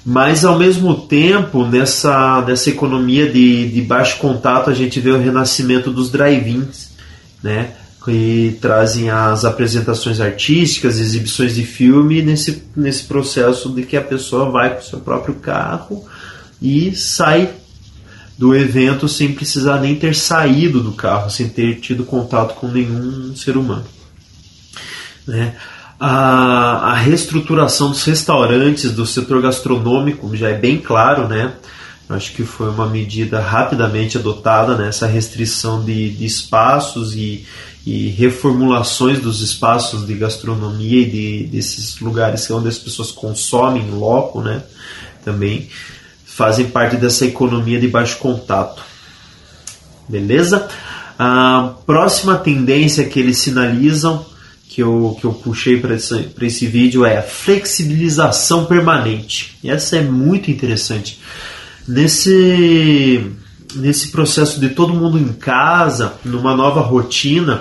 Mas, ao mesmo tempo, nessa economia de baixo contato, a gente vê o renascimento dos drive-ins, né? Que trazem as apresentações artísticas, exibições de filme nesse processo de que a pessoa vai com o seu próprio carro e sai do evento sem precisar nem ter saído do carro, sem ter tido contato com nenhum ser humano, né? A reestruturação dos restaurantes, do setor gastronômico, já é bem claro, né? Acho que foi uma medida rapidamente adotada, né? Essa restrição de espaços e reformulações dos espaços de gastronomia e desses lugares onde as pessoas consomem em loco, né? Também fazem parte dessa economia de baixo contato. Beleza? A próxima tendência que eles sinalizam, que eu puxei para esse vídeo, é a flexibilização permanente. E essa é muito interessante. Nesse processo de todo mundo em casa, numa nova rotina,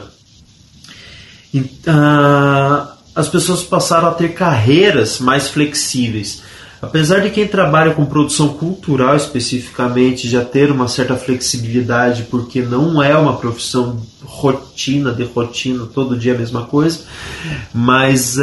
as pessoas passaram a ter carreiras mais flexíveis. Apesar de quem trabalha com produção cultural especificamente já ter uma certa flexibilidade, porque não é uma profissão de rotina, todo dia a mesma coisa, mas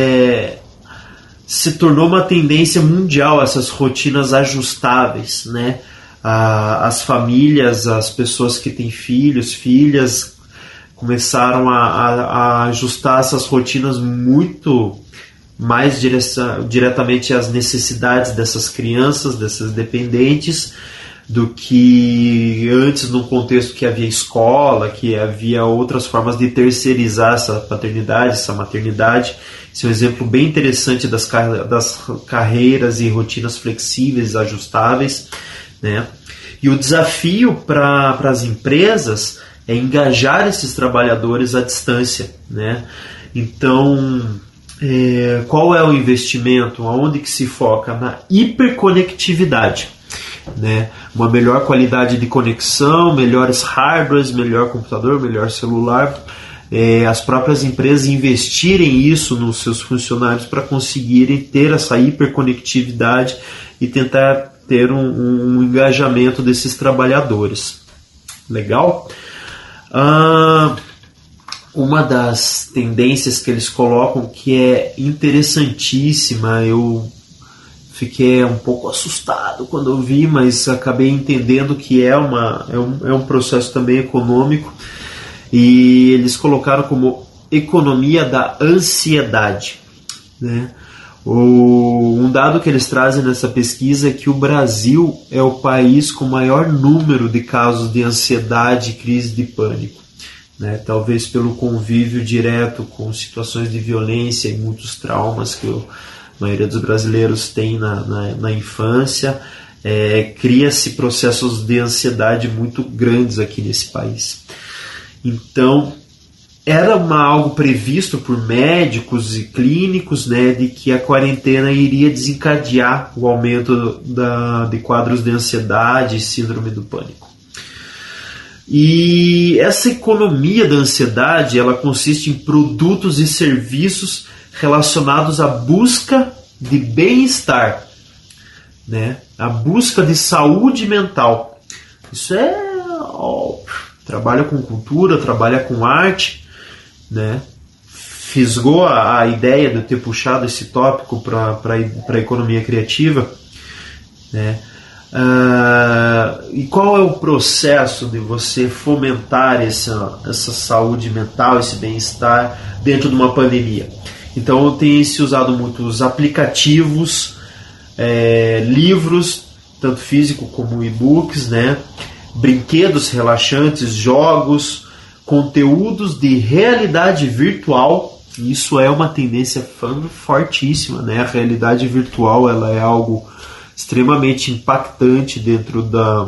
se tornou uma tendência mundial essas rotinas ajustáveis, né? As famílias, as pessoas que têm filhos, filhas, começaram a ajustar essas rotinas muito mais diretamente às necessidades dessas crianças, dessas dependentes, do que antes, num contexto que havia escola, que havia outras formas de terceirizar essa paternidade, essa maternidade. Esse é um exemplo bem interessante das carreiras e rotinas flexíveis, ajustáveis, né? E o desafio para as empresas é engajar esses trabalhadores à distância, né? Então, qual é o investimento? Aonde que se foca? Na hiperconectividade, né? Uma melhor qualidade de conexão, melhores hardwares, melhor computador, melhor celular. As próprias empresas investirem isso nos seus funcionários para conseguirem ter essa hiperconectividade e tentar ter um engajamento desses trabalhadores. Legal? Uma das tendências que eles colocam, que é interessantíssima, eu fiquei um pouco assustado quando eu vi, mas acabei entendendo que é um processo também econômico, e eles colocaram como economia da ansiedade, né? Um dado que eles trazem nessa pesquisa é que o Brasil é o país com maior número de casos de ansiedade e crise de pânico, né? Talvez pelo convívio direto com situações de violência e muitos traumas que a maioria dos brasileiros tem na infância, cria-se processos de ansiedade muito grandes aqui nesse país. Então, era algo previsto por médicos e clínicos, né, de que a quarentena iria desencadear o aumento de quadros de ansiedade e síndrome do pânico. E essa economia da ansiedade, ela consiste em produtos e serviços relacionados à busca de bem-estar, né? A busca de saúde mental. Isso trabalha com cultura, trabalha com arte, né? Fisgou a ideia de eu ter puxado esse tópico para a economia criativa, né? E qual é o processo de você fomentar essa saúde mental, esse bem-estar dentro de uma pandemia? Então tem se usado muito os aplicativos, livros, tanto físico como e-books, né? Brinquedos relaxantes, jogos, conteúdos de realidade virtual. Isso é uma tendência fortíssima, né? A realidade virtual, ela é algo extremamente impactante dentro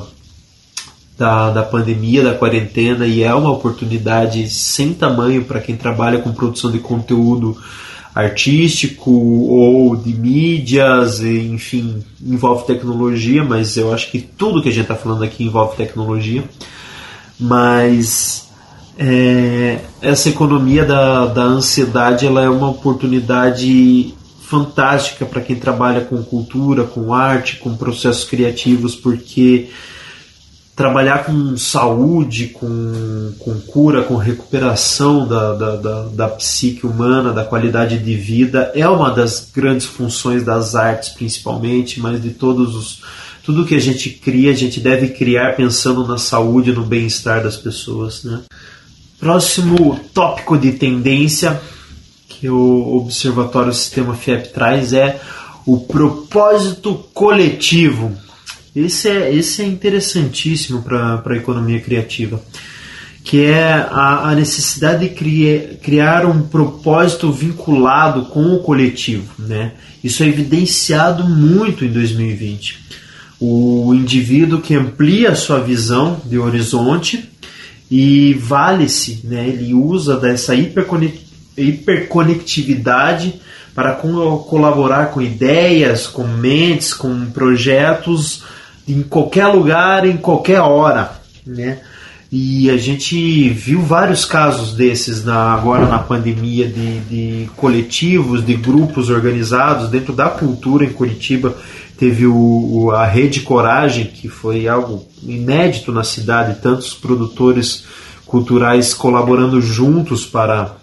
da pandemia, da quarentena, e é uma oportunidade sem tamanho para quem trabalha com produção de conteúdo artístico ou de mídias, enfim, envolve tecnologia, mas eu acho que tudo que a gente está falando aqui envolve tecnologia. Mas essa economia da ansiedade, ela é uma oportunidade fantástica para quem trabalha com cultura, com arte, com processos criativos, porque trabalhar com saúde, com cura, com recuperação da psique humana, da qualidade de vida, é uma das grandes funções das artes, principalmente, mas de tudo que a gente cria, a gente deve criar pensando na saúde e no bem-estar das pessoas, né? Próximo tópico de tendência que o Observatório Sistema FIEP traz é o propósito coletivo. Esse é interessantíssimo para a economia criativa, que é a necessidade de criar um propósito vinculado com o coletivo, né? Isso é evidenciado muito em 2020. O indivíduo que amplia a sua visão de horizonte e vale-se, né? Ele usa dessa hiperconectividade para colaborar com ideias, com mentes, com projetos em qualquer lugar, em qualquer hora, né? E a gente viu vários casos desses agora na pandemia de coletivos, de grupos organizados dentro da cultura. Em Curitiba teve a Rede Coragem, que foi algo inédito na cidade, tantos produtores culturais colaborando juntos para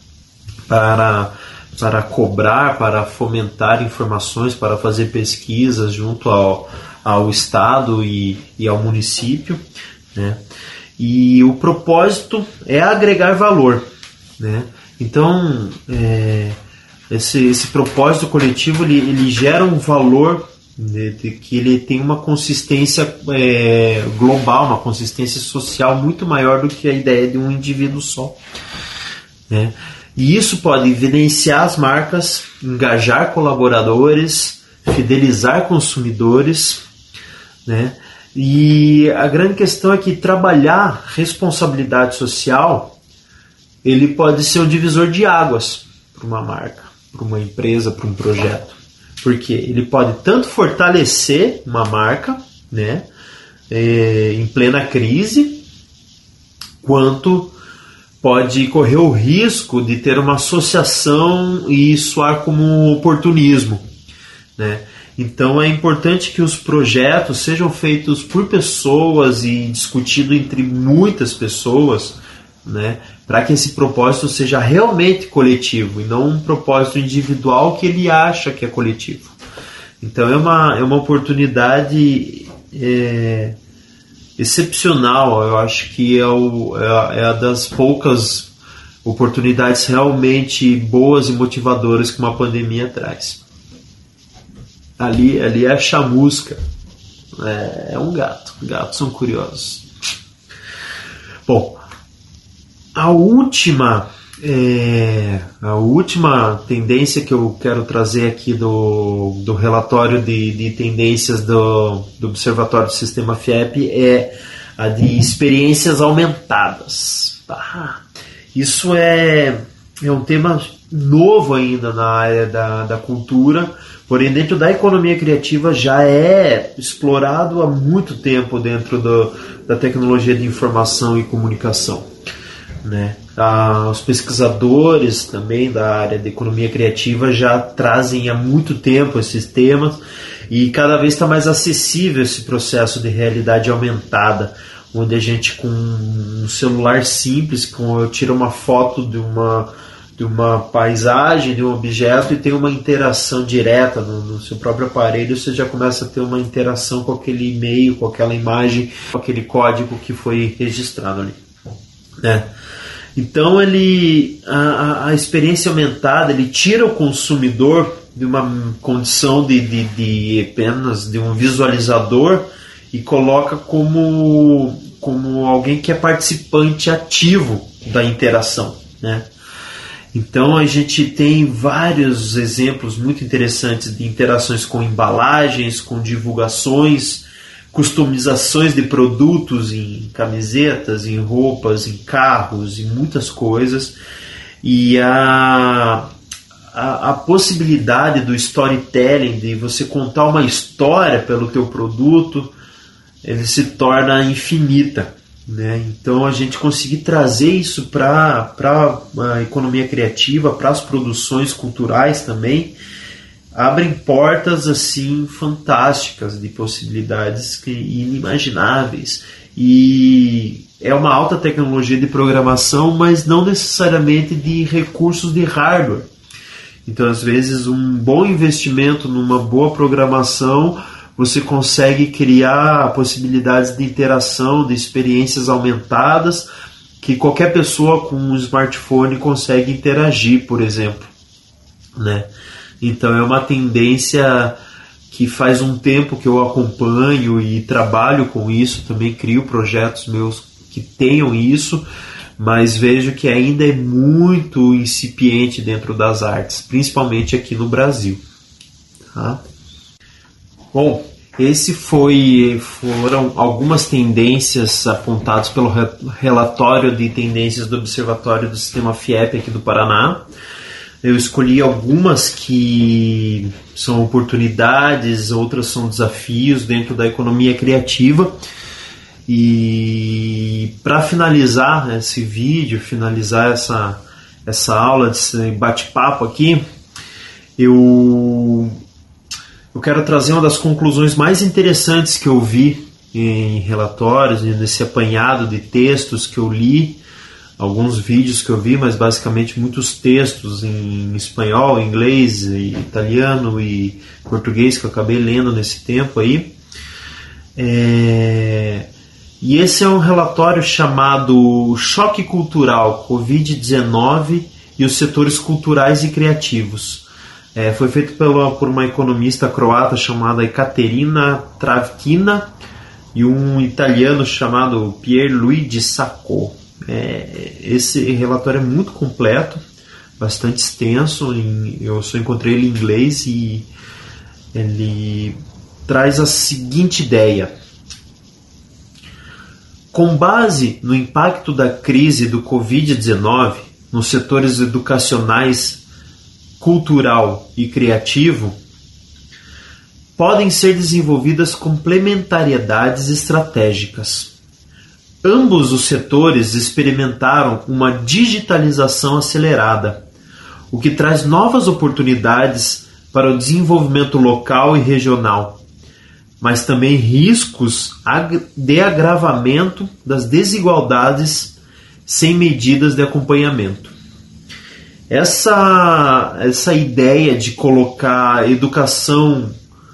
cobrar, para fomentar informações, para fazer pesquisas junto ao Estado e ao município, né? E o propósito é agregar valor, né? Então, esse propósito coletivo ele gera um valor que ele tem uma consistência global, uma consistência social muito maior do que a ideia de um indivíduo só, né? E isso pode evidenciar as marcas, engajar colaboradores, fidelizar consumidores, né? E a grande questão é que trabalhar responsabilidade social, ele pode ser um divisor de águas para uma marca, para uma empresa, para um projeto. Porque ele pode tanto fortalecer uma marca, né, em plena crise, quanto pode correr o risco de ter uma associação e soar como oportunismo, né? Então é importante que os projetos sejam feitos por pessoas e discutidos entre muitas pessoas, né, para que esse propósito seja realmente coletivo e não um propósito individual que ele acha que é coletivo. Então é uma oportunidade excepcional. Eu acho que é a das poucas oportunidades realmente boas e motivadoras que uma pandemia traz. Ali é a chamusca. É um gato. Gatos são curiosos. Bom, a última tendência que eu quero trazer aqui do relatório de tendências do Observatório do Sistema FIEP é a de experiências aumentadas. Isso é um tema novo ainda na área da cultura, porém dentro da economia criativa já é explorado há muito tempo dentro da tecnologia de informação e comunicação, né? Os pesquisadores também da área de economia criativa já trazem há muito tempo esses temas e cada vez está mais acessível esse processo de realidade aumentada, onde a gente com um celular simples, eu tiro uma foto de uma paisagem, de um objeto e tem uma interação direta no seu próprio aparelho, você já começa a ter uma interação com aquele e-mail, com aquela imagem, com aquele código que foi registrado ali, né? Então a experiência aumentada, ele tira o consumidor de uma condição de apenas de um visualizador e coloca como alguém que é participante ativo da interação, né? Então a gente tem vários exemplos muito interessantes de interações com embalagens, com divulgações, customizações de produtos em camisetas, em roupas, em carros, em muitas coisas. E a possibilidade do storytelling, de você contar uma história pelo teu produto, ele se torna infinita, né? Então a gente conseguir trazer isso para a economia criativa, para as produções culturais também, abrem portas assim fantásticas de possibilidades inimagináveis. E é uma alta tecnologia de programação, mas não necessariamente de recursos de hardware. Então, às vezes, um bom investimento numa boa programação, você consegue criar possibilidades de interação, de experiências aumentadas, que qualquer pessoa com um smartphone consegue interagir, por exemplo, né? Então é uma tendência que faz um tempo que eu acompanho e trabalho com isso, também crio projetos meus que tenham isso, mas vejo que ainda é muito incipiente dentro das artes, principalmente aqui no Brasil. Tá? Bom, foram algumas tendências apontadas pelo relatório de tendências do Observatório do Sistema FIEP aqui do Paraná. Eu escolhi algumas que são oportunidades, outras são desafios dentro da economia criativa. E para finalizar esse vídeo, finalizar essa aula, esse bate-papo aqui, eu quero trazer uma das conclusões mais interessantes que eu vi em relatórios, nesse apanhado de textos que eu li, alguns vídeos que eu vi, mas basicamente muitos textos em espanhol, inglês, italiano e português que eu acabei lendo nesse tempo aí. E esse é um relatório chamado Choque Cultural, Covid-19 e os setores culturais e criativos. Foi feito por uma economista croata chamada Ekaterina Travkina e um italiano chamado Pierluigi Sacco. Esse relatório é muito completo, bastante extenso, eu só encontrei ele em inglês e ele traz a seguinte ideia. Com base no impacto da crise do Covid-19 nos setores educacionais, cultural e criativo, podem ser desenvolvidas complementariedades estratégicas. Ambos os setores experimentaram uma digitalização acelerada, o que traz novas oportunidades para o desenvolvimento local e regional, mas também riscos de agravamento das desigualdades sem medidas de acompanhamento. Essa ideia de colocar educação,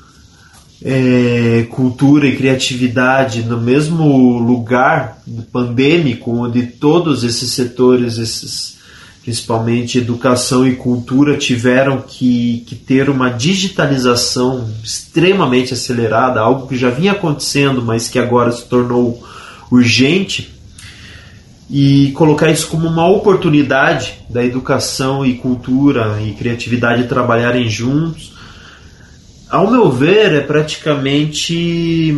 cultura e criatividade no mesmo lugar pandêmico, onde todos esses setores, principalmente educação e cultura, tiveram que ter uma digitalização extremamente acelerada, algo que já vinha acontecendo, mas que agora se tornou urgente, e colocar isso como uma oportunidade da educação e cultura e criatividade trabalharem juntos, ao meu ver, é praticamente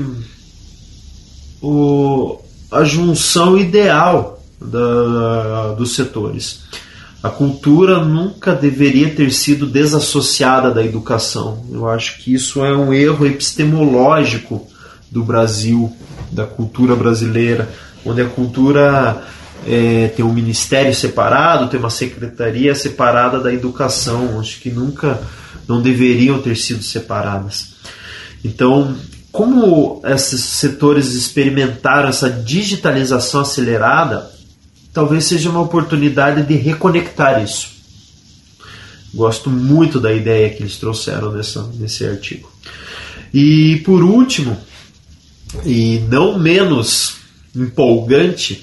a junção ideal dos setores. A cultura nunca deveria ter sido desassociada da educação. Eu acho que isso é um erro epistemológico do Brasil, da cultura brasileira, onde a cultura tem um ministério separado, tem uma secretaria separada da educação. Acho que não deveriam ter sido separadas. Então, como esses setores experimentaram essa digitalização acelerada, talvez seja uma oportunidade de reconectar isso. Gosto muito da ideia que eles trouxeram nesse artigo. E por último, e não menos empolgante,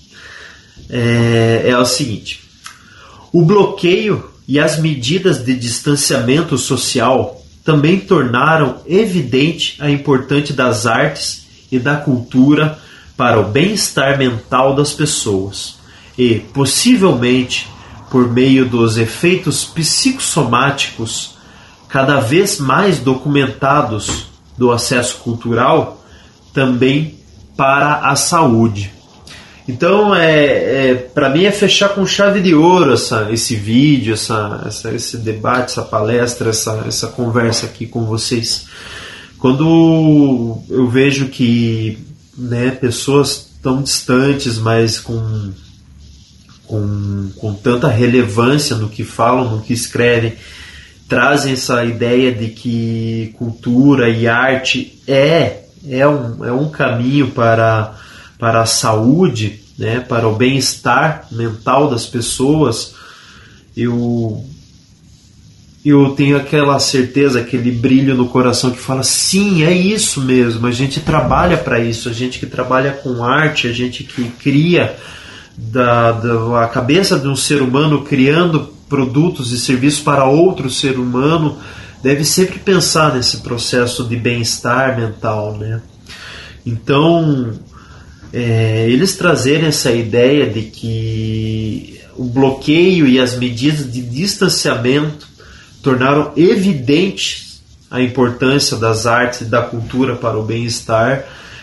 é o seguinte: o bloqueio e as medidas de distanciamento social também tornaram evidente a importância das artes e da cultura para o bem-estar mental das pessoas e, possivelmente, por meio dos efeitos psicossomáticos cada vez mais documentados do acesso cultural, também para a saúde. Então, para mim é fechar com chave de ouro esse vídeo, esse debate, essa palestra, essa conversa aqui com vocês. Quando eu vejo que pessoas tão distantes, mas com tanta relevância no que falam, no que escrevem, trazem essa ideia de que cultura e arte é um caminho para a saúde, né, para o bem-estar mental das pessoas, eu tenho aquela certeza, aquele brilho no coração que fala, sim, é isso mesmo, a gente trabalha para isso, a gente que trabalha com arte, a gente que cria a cabeça de um ser humano criando produtos e serviços para outro ser humano, deve sempre pensar nesse processo de bem-estar mental, né? Então, eles trazerem essa ideia de que o bloqueio e as medidas de distanciamento tornaram evidente a importância das artes e da cultura para o bem-estar,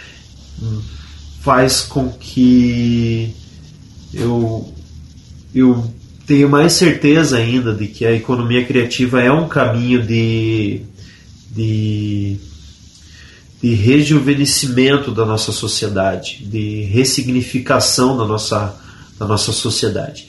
faz com que eu tenho mais certeza ainda de que a economia criativa é um caminho de rejuvenescimento da nossa sociedade, de ressignificação da nossa sociedade.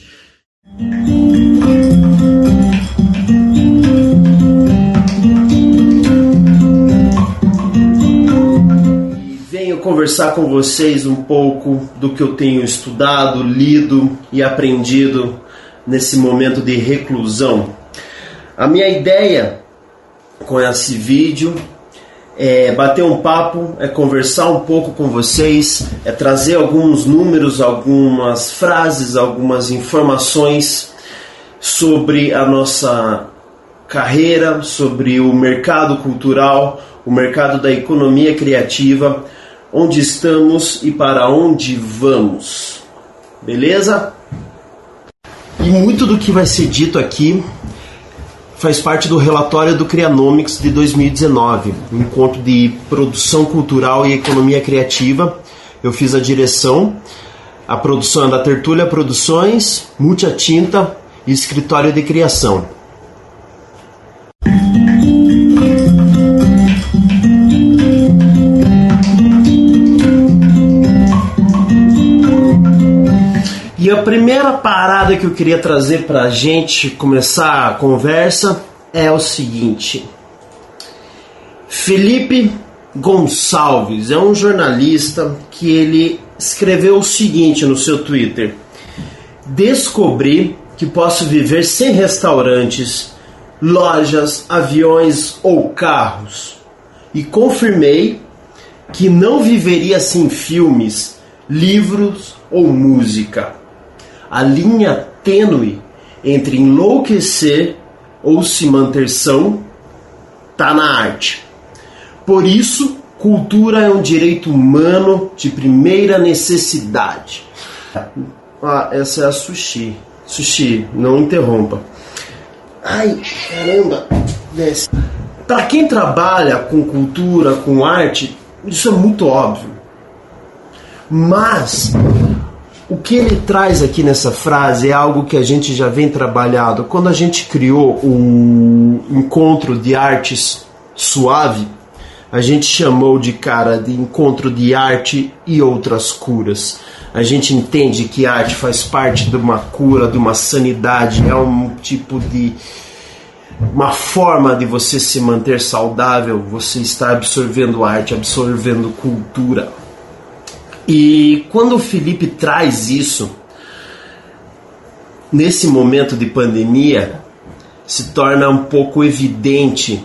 Venho conversar com vocês um pouco do que eu tenho estudado, lido e aprendido nesse momento de reclusão. A minha ideia com esse vídeo é bater um papo, é conversar um pouco com vocês, é trazer alguns números, algumas frases, algumas informações sobre a nossa carreira, sobre o mercado cultural, o mercado da economia criativa, onde estamos e para onde vamos. Beleza? E muito do que vai ser dito aqui faz parte do relatório do Crianomics de 2019, um encontro de produção cultural e economia criativa. Eu fiz a direção, a produção é da Tertúlia Produções, Mútia Tinta e Escritório de Criação. E a primeira parada que eu queria trazer para a gente começar a conversa é o seguinte. Felipe Gonçalves é um jornalista que ele escreveu o seguinte no seu Twitter: descobri que posso viver sem restaurantes, lojas, aviões ou carros. E confirmei que não viveria sem filmes, livros ou música. A linha tênue entre enlouquecer ou se manter são está na arte. Por isso, cultura é um direito humano de primeira necessidade. Essa é a Sushi. Sushi, não interrompa. Ai, caramba. Desce. Para quem trabalha com cultura, com arte, isso é muito óbvio. Mas o que ele traz aqui nessa frase é algo que a gente já vem trabalhando. Quando a gente criou o encontro de artes suave, a gente chamou de encontro de arte e outras curas. A gente entende que a arte faz parte de uma cura, de uma sanidade, é um tipo de uma forma de você se manter saudável, você está absorvendo arte, absorvendo cultura. E quando o Felipe traz isso, nesse momento de pandemia, se torna um pouco evidente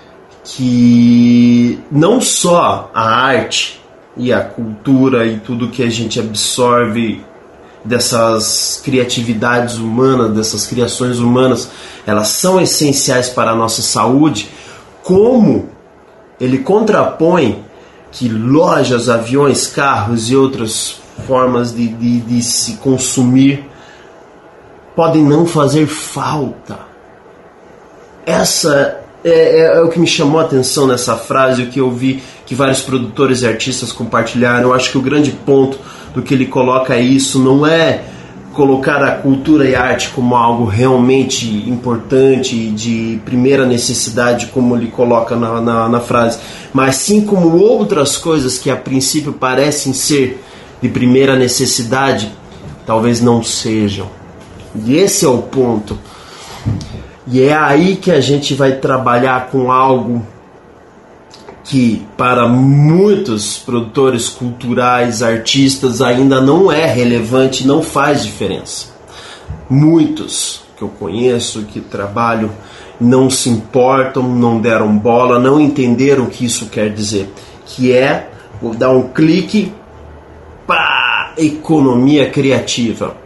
que não só a arte e a cultura e tudo que a gente absorve dessas criatividades humanas, dessas criações humanas, elas são essenciais para a nossa saúde, como ele contrapõe que lojas, aviões, carros e outras formas de se consumir podem não fazer falta. Essa é o que me chamou a atenção nessa frase, o que eu vi que vários produtores e artistas compartilharam. Eu acho que o grande ponto do que ele coloca é isso, não é colocar a cultura e a arte como algo realmente importante, de primeira necessidade, como ele coloca na frase, mas sim como outras coisas que a princípio parecem ser de primeira necessidade, talvez não sejam. E esse é o ponto. E é aí que a gente vai trabalhar com algo que para muitos produtores culturais, artistas, ainda não é relevante, não faz diferença. Muitos que eu conheço, que trabalham, não se importam, não deram bola, não entenderam o que isso quer dizer, que é, vou dar um clique, pá, economia criativa.